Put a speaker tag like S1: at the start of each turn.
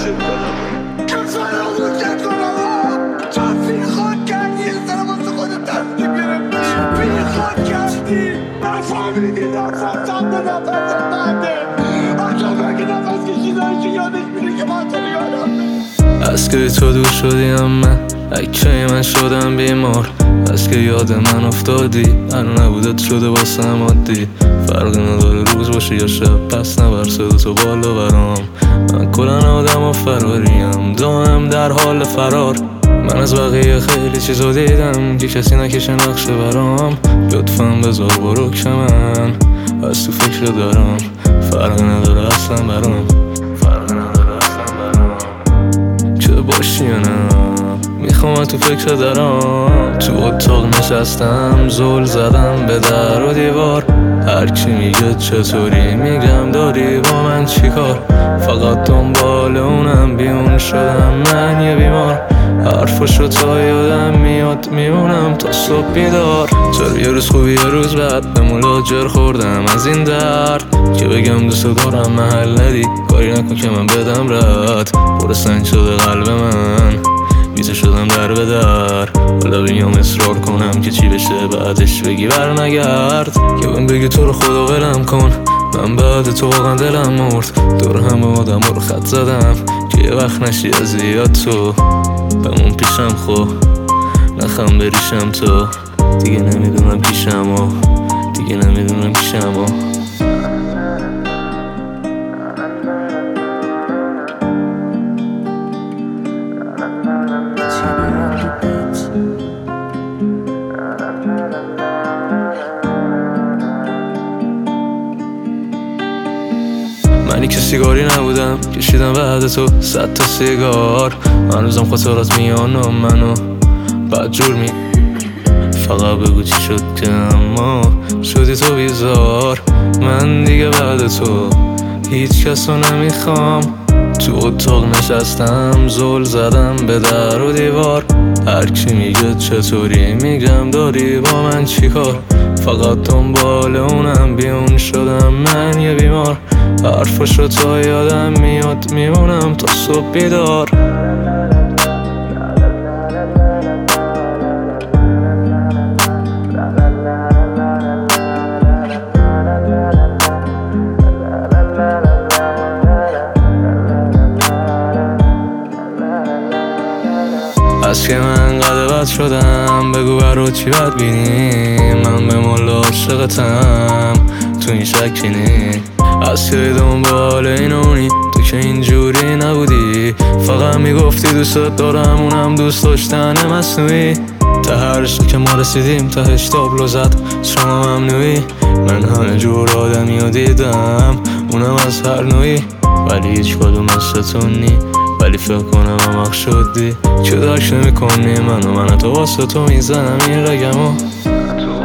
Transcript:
S1: کسای آزوکت کنم چون بی خود کردی یه سر واسه خودت تصمیم گرفتی بی خود کردی نفهمیدی نفس سمت نفس بنده حتی بگی نفس کشیداری که یادش میره که من تو یادم
S2: از که تو دور شدیم من اکه من شدم بیمار از که یاد من افتادی هر نبودت شده واسم عادی فرقی نداره روز باشه یا شب پس نبر صدا تو بالا برام من کلن آدم و فراریم دائم در حال فرار من از بقیه خیلی چیزا دیدم که کسی نکشه نقشه برام لطفاً بذار برو که من از تو فکر دارم فرقی نداره اصلا برام که باشی یا نه میخوام تو فکر دارم تو اتاق نشستم زل زدم به در و دیوار هرکی میگه چطوری میگم داری با من چیکار فقط دنبال اونم بیون شدم من یه بیمار حرفشو تا یادم میاد میمونم تا صبح بیدار چرا یه روز خوبی یه روز بعد به ملاجر خوردم از این درد که بگم دوست دارم محل ندی کاری نکن که من بدم رد پر سنگ شده قلب من بیزه شدم در به در حالا بیام اصرار کنم که چی بشه بعدش بگی بر نگرد که من بگی تو رو خدا ولم کن من بعد تو واقعا دلم مرد دور همه آدم رو خط زدم که یه وقت نشی از زیاد تو بمون پیشم خو نخم بریشم تو دیگه نمیدونم پیشم و دیگه نمیدونم پیشم و منی که سیگاری نبودم کشیدم بعد تو 100 تا سیگار هنوزم خاطرات میانم منو بدجور فقط بگو چی شد که اما شدی تو بیزار من دیگه بعد تو هیچ کس رو نمیخوام تو اتاق نشستم زل زدم به در و دیوار هرکی میگه چطوری میگم داری با من چیکار فقط دنبال اونم بیون شدم من یه بیمار حرفشو تا یادم میاد میمونم تا صبح بیدار از که من قد بد شدم بگو برو چی بد بینی من به مولا عاشقتم تو این شکی نی از که دنبال اینونی تو که اینجوری نبودی فقط میگفتی دوست دارم اونم دوست داشتن مصنوعی تا هر شو که ما رسیدیم تهش تابلو زد شما ممنوعی من همه جور آدمی رو دیدم اونم از هر نوعی ولی هیچ کدوم مثل نی ولی فکر کنم عمق شدی که درک نمی کنی من تو واسه تو میزنم این رگمو